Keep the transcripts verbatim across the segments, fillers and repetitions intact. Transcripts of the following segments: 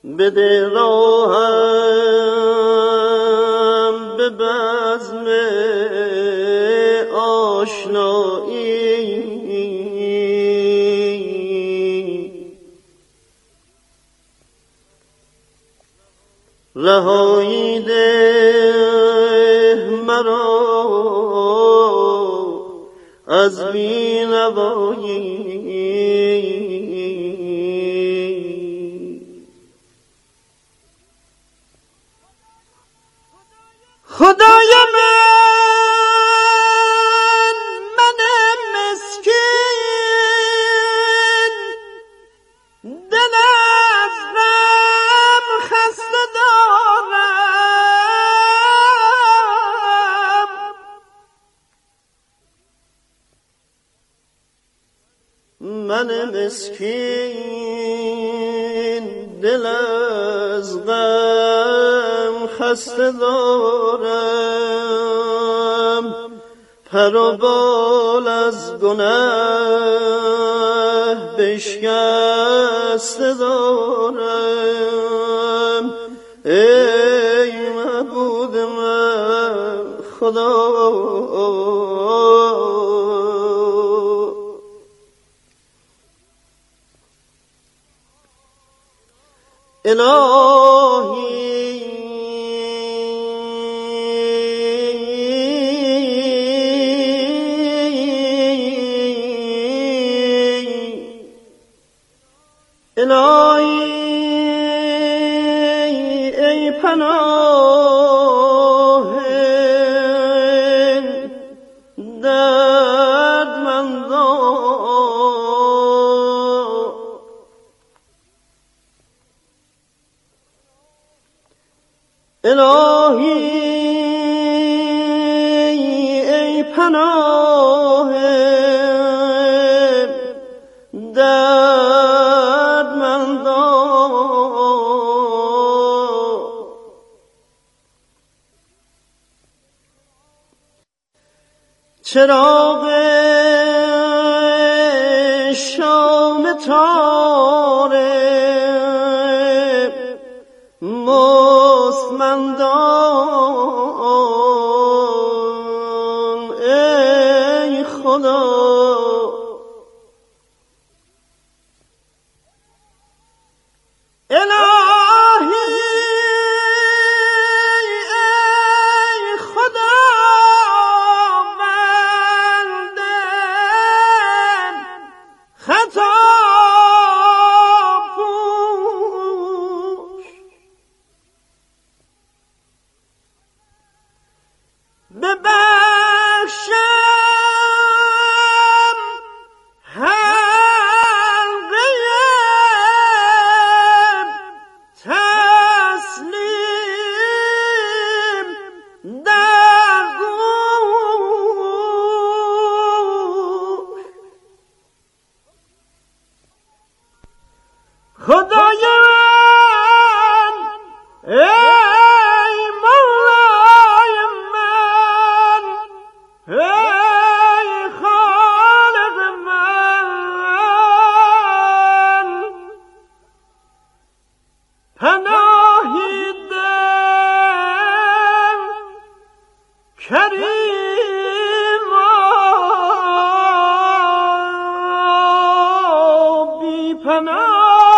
بده راهم به بزم آشنایی، رهایی ده مرا از بی‌نوایی. خدای من من مسکین، دل از غم خسته دارم، من مسکین دل از غم خسته دارم، پر و بال از گناه بشکسته دارم. ای معبود من خدا، الهی الهی ای پناه دردمندان، الهی ای پناه چراغ شام تار مستمندان، ای خدا خدای من ای مولای من ای خالق من، پناهی ده کریما بی پناه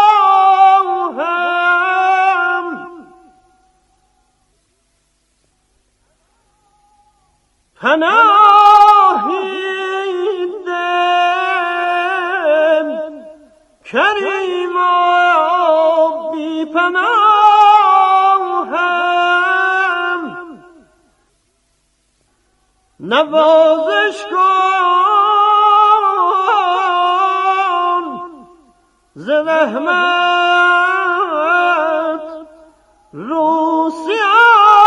پناهی ده کریما بی پناهم، نوازش کن ز رحمت روسیان،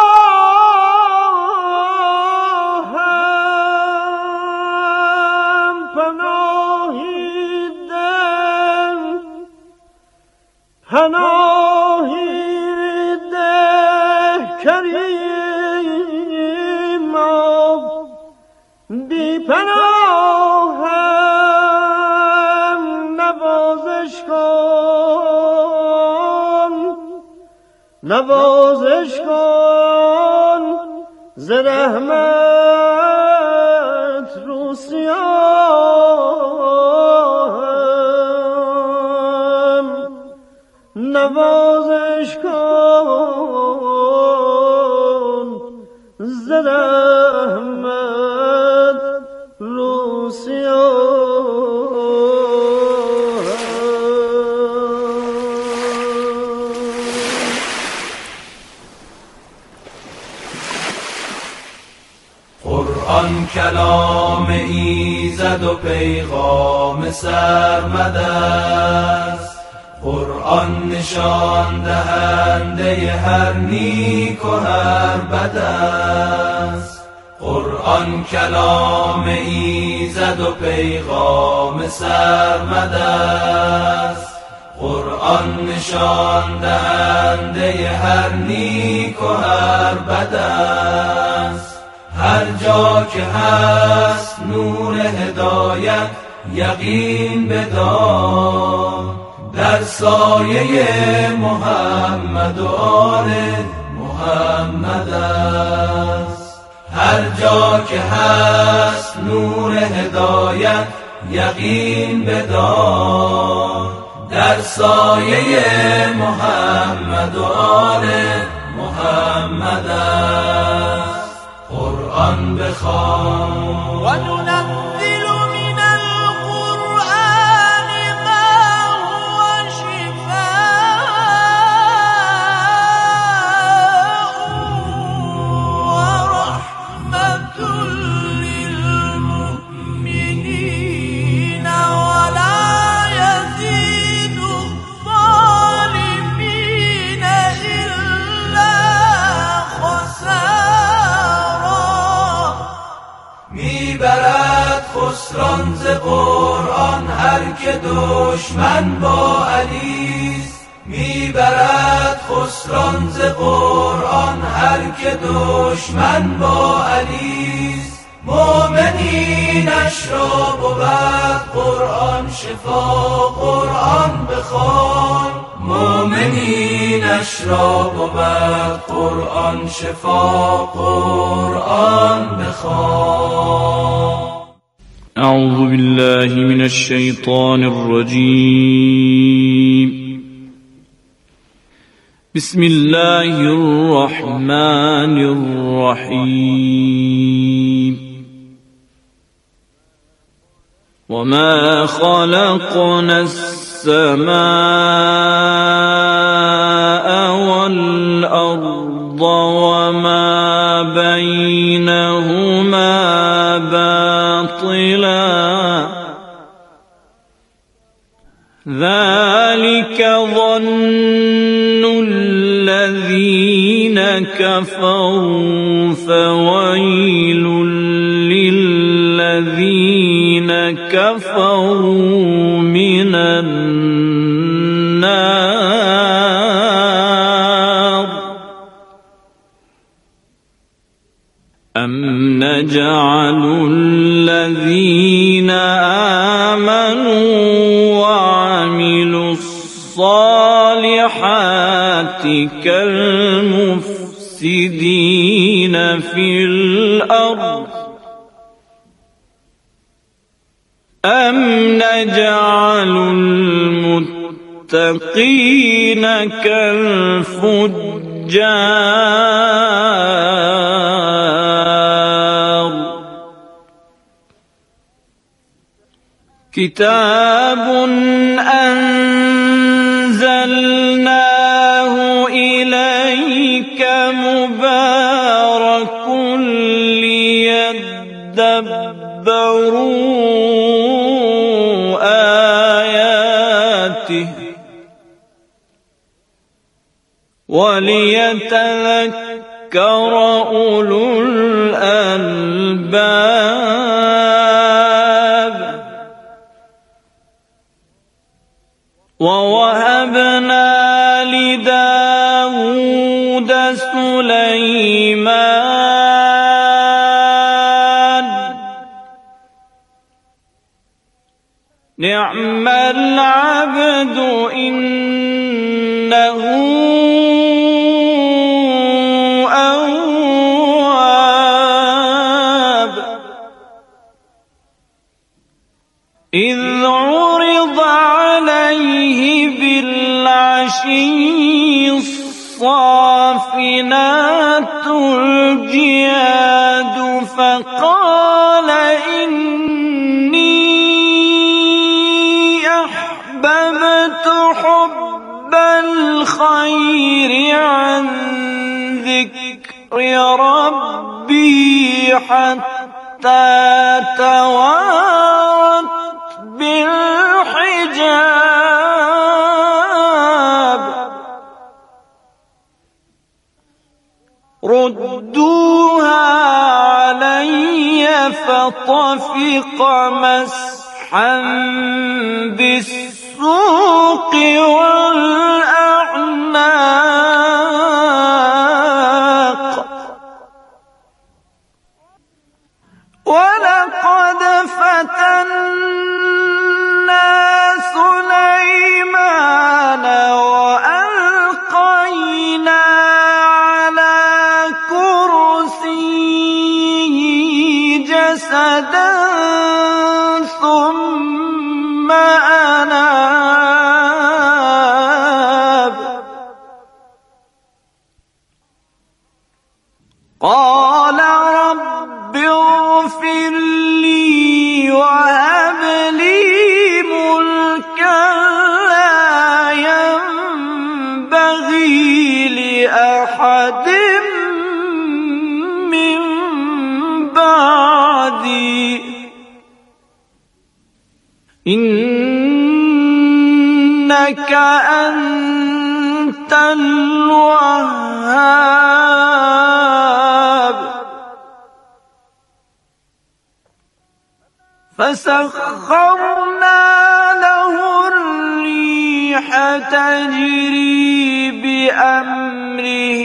پناهی ده کریما بی پناهم، نوازش کن نوازش کن ز رحمت رو سیاهم، نوازش کن ز رحمت رو سیاهم. قرآن کلام ایزد و پیغام سرمد است، قرآن نشان دهنده هر نیک و هر بد است. قرآن کلام ایزد و پیغام سرمد است، قرآن نشان دهنده هر نیک و هر بد است. هر جا که هست نور هدایت یقین بدار، در سایه محمد و آل محمد است. هر جا که هست نور هدایت یقین بدار، در سایه محمد و آل محمد است. قرآن بخوان و ننزل من القرآن ما هو شفاء و رحمة للمؤمنین ولا يزيد الظالمین إلا خسارا. میبرد خسران ز قرآن هر که دشمن با علیست، میبرد خسران ز قرآن هر که دشمن با علیست. مؤمنینش را بود قرآن شفا، قرآن بخوان. مؤمنینش را بود قرآن شفا، قرآن بخوان. أعوذ بالله من الشيطان الرجيم. بسم الله الرحمن الرحيم. وما خلقنا السماء والأرض وما بينهما باطلا، ذلك ظن الذين كفروا فويل للذين كفروا من النار. أم نجعل الذين آمنوا وعملوا الصالحات كالمفسدين في الأرض، أم نجعل المتقين كالفجار. كتاب أنزلناه إليك مبارك ليدبروا آياته وليتذكر أولو الألباب. ووهبنا لداود سليمان نعم العبد إنه الصافنات الجياد فقال إني أحببت حب الخير عن ذكر ربي حتى توارت بالحجاب ردوها علي فطفق مسحا بالسوق والأعناق ولقد فتنا سليمان وألقينا على كرسيه جسدا ثم أناب قال رب اغفر لي وهب لي ملكا لا ينبغي لأحد من بعدي إنك أنت الوهاب فسخرنا له الريح تجري بأمره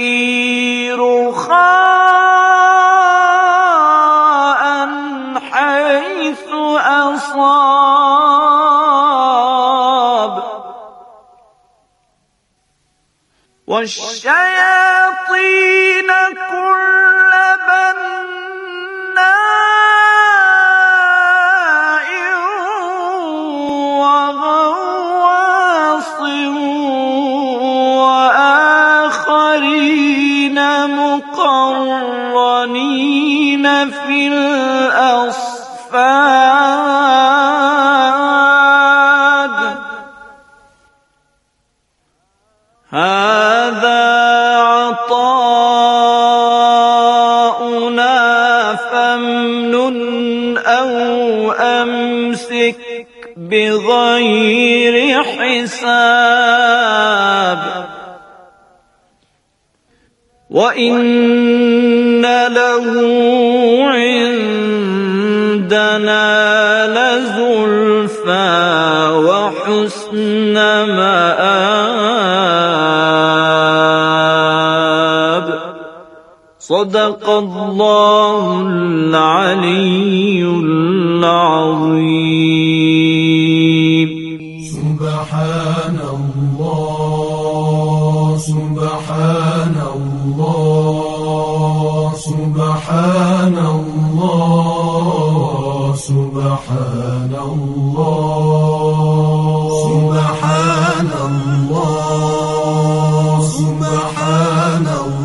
رخاء حيث أصاب والشياطين كل بناء وغواص وآخرين مقرنين في الأصفاد هذا عطاؤنا فامنن أو أمسك بغير حساب وإن له عندنا لزلفى وحسن مآب صدق الله العلي العظيم. سبحان الله سبحان الله سبحان الله سبحان الله سبحان الله سبحان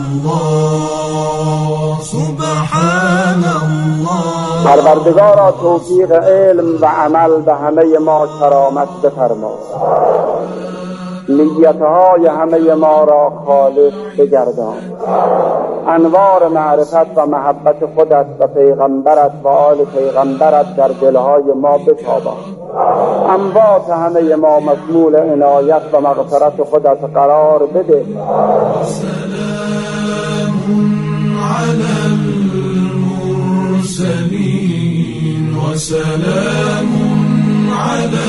الله سبحان الله. پروردگارا توفیق علم و عمل به همه ما کرامت بفرما، نیتهای همه ما را خالص بگردان، انوار معرفت و محبت خودت و پیغمبرت و آل پیغمبرت در دلهای ما بتابان، اموات همه ما مشمول عنایت و مغفرت خودت قرار بده. سلام علی المرسلین و سلام علی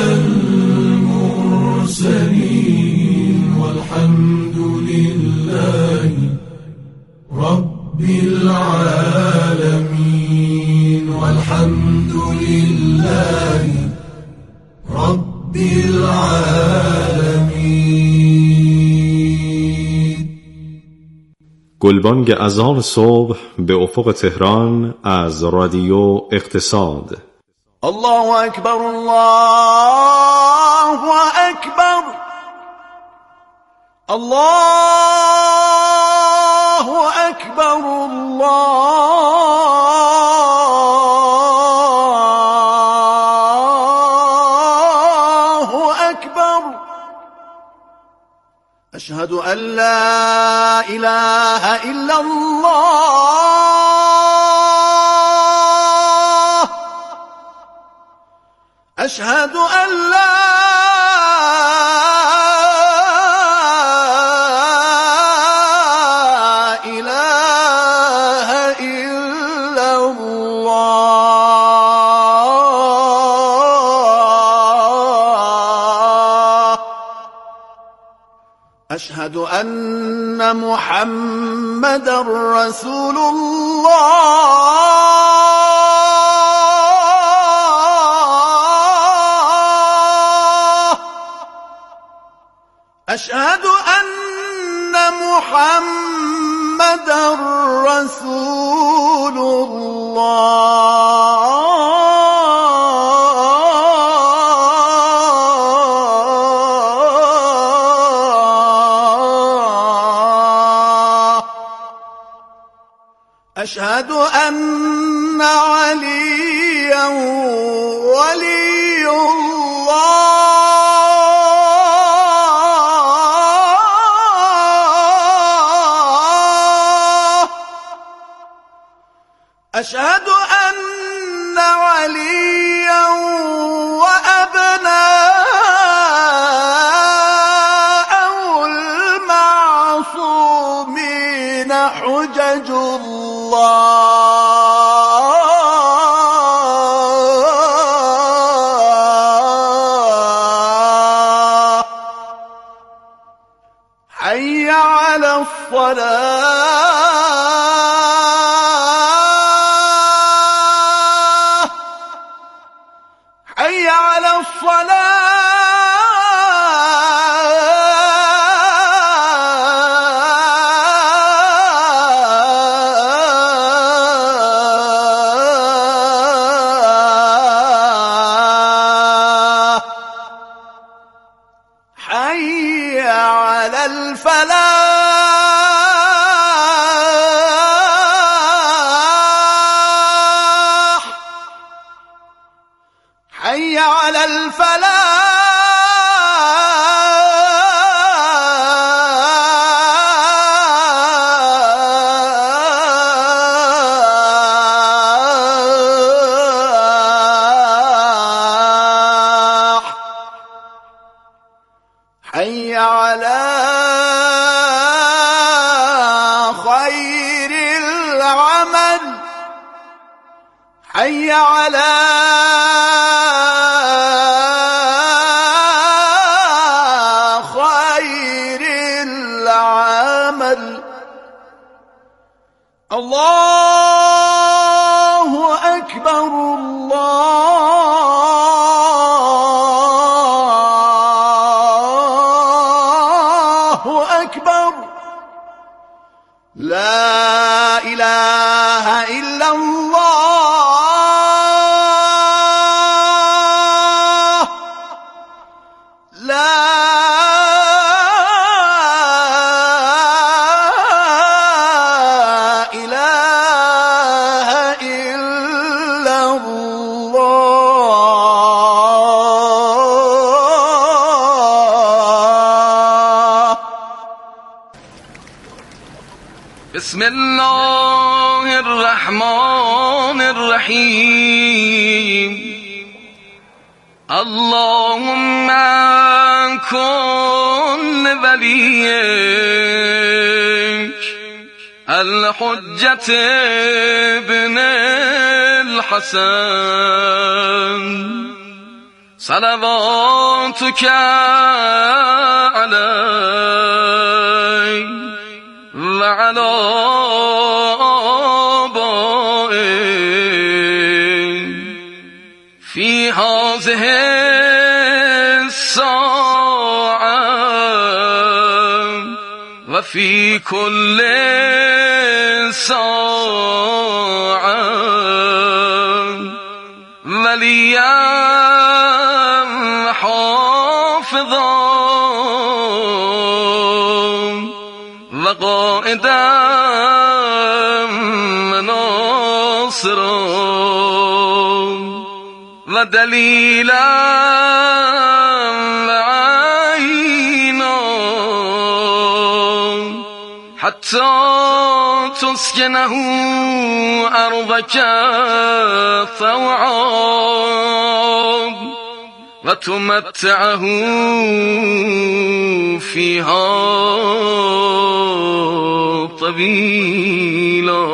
المرسلین والحمد لله رب العالمین والحمد لله رب العالمین. گلبانگ اذان صبح به افق تهران از رادیو اقتصاد. الله اکبر الله اکبر الله أكبر الله أكبر أشهد أن لا إله إلا الله أشهد أن لا إله إلا الله أشهد أن محمدا رسول الله أشهد أن محمدا رسول الله أشهد أن عليا ولي الله أشهد أن عليا وأبناءه المعصومين حجج الله حي على الصلاة حي على الصلاة حي على الفلاح حي على الفلاح حي على خير العمل حي على خير العمل الله أكبر الله أكبر لا إله إلا الله لا إله إلا الله بسم الله الرحمن الرحيم اللهم كن لوليك الحجة ابن الحسن صلواتك عليه وعلى آبائه في هذه الساعة وفي كل ساعة وليا حافظا وقائدا ناصر و دلیلا و عینا حتی تسکنه ارضك طوعا و تمتعه فيها طويلا.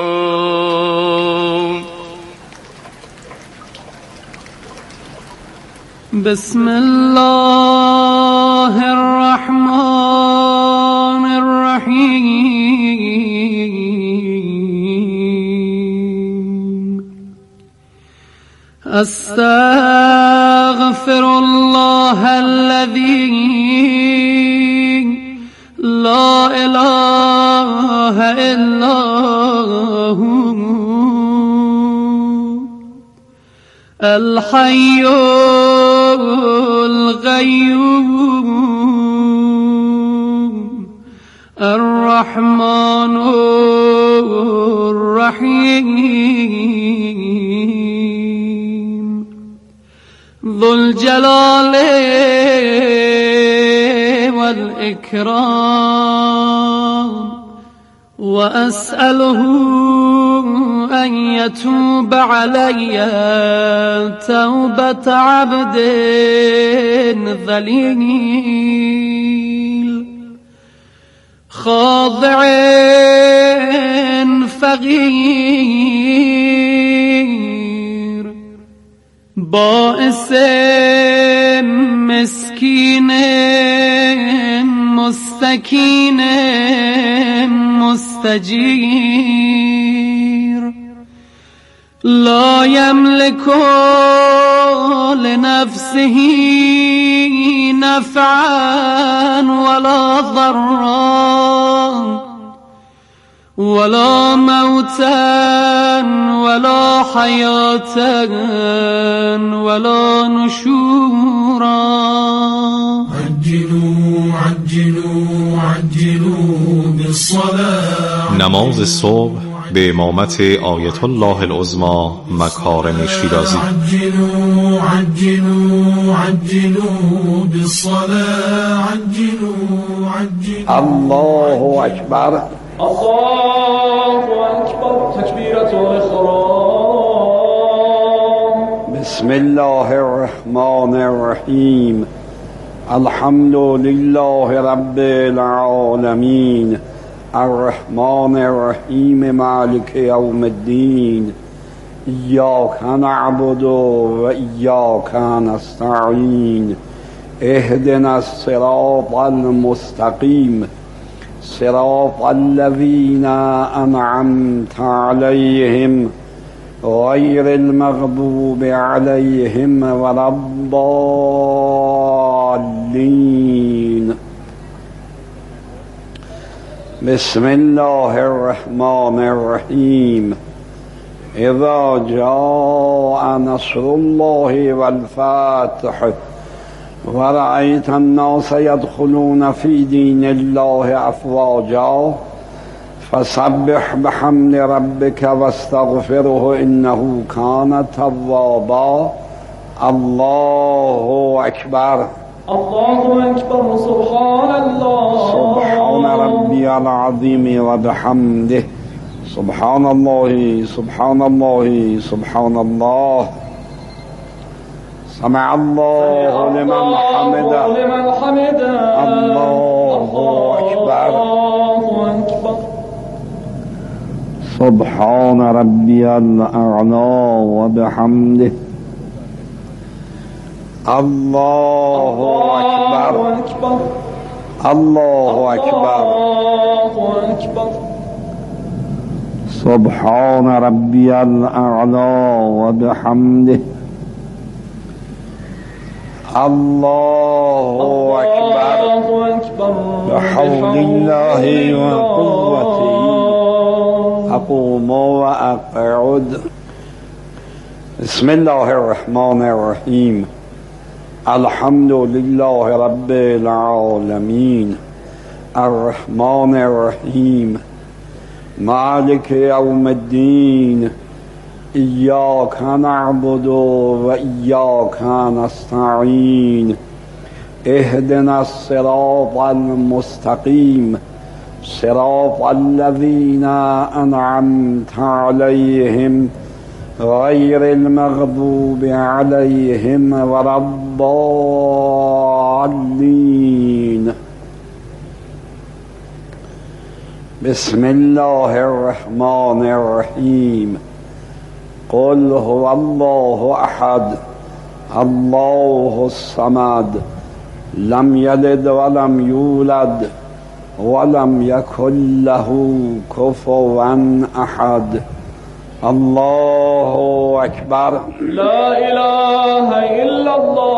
بسم الله الرحمن الرحيم. استغفر الله الذي لا إله إلا هو الحي القيوم الرحمن الرحيم ذو الجلال والإكرام. وأسأله أن يتوب علي توبة عبد ذليل خاضع فقير بائس مسكين مستكين مستجير لا يملك لنفسه نفعا ولا ضرا ولا موتا ولا حياة ولا نشورا. عجلوا عجلوا عجلوا بالصلاة. نماز صبح به امامت آیت الله العظمی مکارم شیرازی. عجلوا عجلوا عجلوا بالصلاة. عجلوا عجلوا. الله اکبر. الله اکبر. تکبیرة الاحرام. بسم الله الرحمن الرحیم. الحمد لله رب العالمين الرحمن الرحيم مالك يوم الدين إياك نعبد وإياك نستعين اهدنا الصراط المستقيم صراط الذين أنعمت عليهم غير المغضوب عليهم ولا الضالين. بسم الله الرحمن الرحيم. إذا جاء نصر الله والفتح ورأيت الناس يدخلون في دين الله أفواجا فسبح بحمد ربك واستغفره إنه كان توابا. الله أكبر. الله أكبر. سبحان الله. سبحان ربي العظيم وبحمده. سبحان الله سبحان الله سبحان الله. سمع الله لمن حمده. لمن حمده. الله أكبر. الله أكبر. سبحان ربي الأعلى وبحمده. الله أكبر. الله أكبر. سبحان ربي الأعلى وبحمده. الله أكبر. بحول الله وقوته أقوم وأقعد. بسم الله الرحمن الرحيم. الحمد لله رب العالمين الرحمن الرحيم مالك يوم الدين إياك نعبد وإياك نستعين اهدنا الصراط المستقيم صراط الذين أنعمت عليهم غير المغضوب عليهم ولا الضالين. بسم الله الرحمن الرحيم. قل هو الله أحد الله الصمد لم يلد ولم يولد ولم يكن له كفوا أحد. الله أكبر. لا إله إلا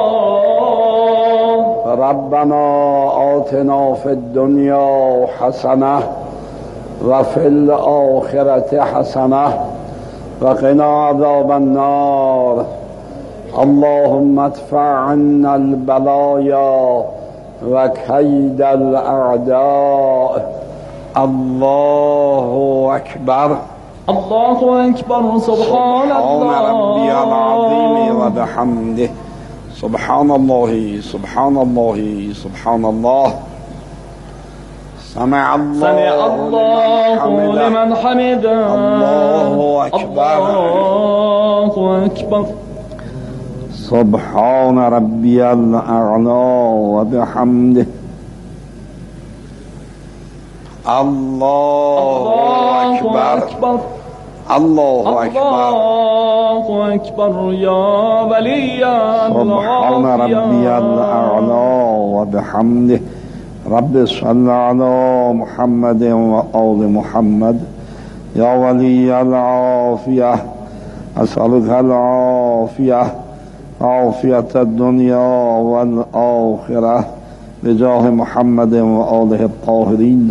الله. ربنا آتنا في الدنيا حسنة وفي الآخرة حسنة وقنا عذاب النار. اللهم ادفع عنا البلايا وكيد الأعداء. الله أكبر. الله أكبر. سبحان الله ربي العظيم وبحمده. سبحان الله سبحان الله سبحان الله. سمع الله, سمع الله لمن حمده. الله أكبر. الله أكبر. سبحان ربي الأعلى وبحمده. الله أكبر. الله أكبر. الله أكبر يا ولي الله. سبحان ربي الأعلى وبحمده. رب صل على محمد وآل محمد. يا ولي العافية أسألك العافية عافية الدنيا والآخرة بجاه محمد وآله الطاهرين.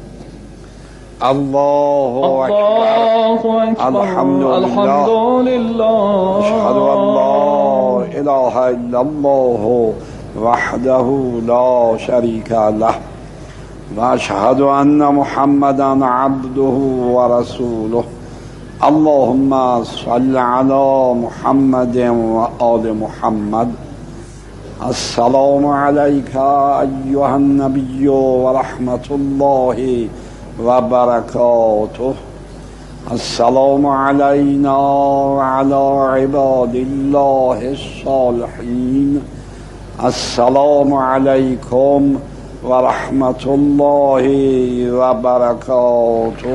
الله أكبر. الحمد لله. أشهد أن لا إله إلا الله وحده لا شريك له وأشهد أن محمدا عبده ورسوله. اللهم صل على محمد وآل محمد. السلام عليك أيها النبي ورحمة الله وبركاته. السلام علينا وعلى عباد الله الصالحين. السلام عليكم ورحمة الله وبركاته.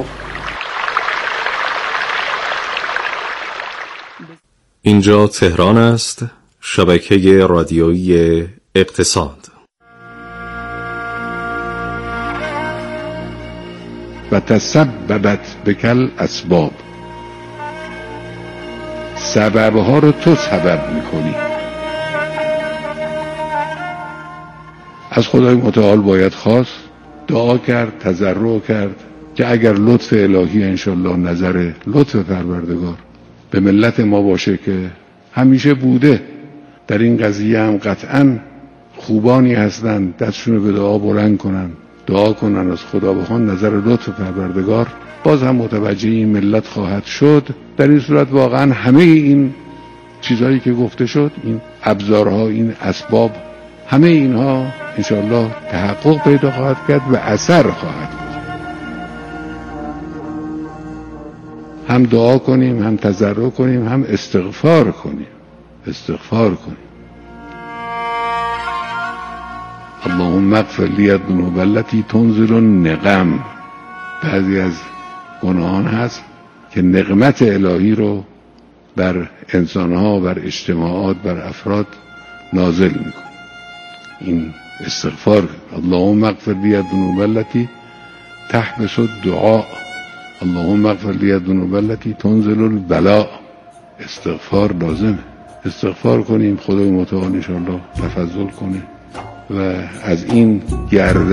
اینجا تهران است، شبکه رادیویی اقتصاد. و تسببت بکل اسباب، سببها رو تو سبب میکنی. از خدای متعال باید خواست، دعا کرد، تضرع کرد که اگر لطف الهی انشالله نظر لطف پروردگار به ملت ما باشه که همیشه بوده، در این قضیه هم قطعا خوبانی هستن دستشون رو به دعا بلند کنن، دعا کنن از خدا بخوان نظر لطف پروردگار، باز هم متوجه این ملت خواهد شد. در این صورت واقعا همه این چیزهایی که گفته شد، این ابزارها، این اسباب، همه اینها انشاءالله تحقق پیدا خواهد کرد و اثر خواهد کرد. هم دعا کنیم، هم تضرع کنیم، هم استغفار کنیم. استغفار کنیم. اللهم اغفر لی الذنوب التي تنزل النقم. بعضی از گناهان هست که نقمت الهی رو بر انسانها، بر اجتماعات، بر افراد نازل میکنه. این استغفار. اللهم اغفر لی الذنوب التي تحبس الدعاء. اللهم اغفر لی الذنوب التي تنزل البلاء. استغفار لازمه. استغفار کنیم، خدای متعال ان شاء الله تفضل کنه و از این گردن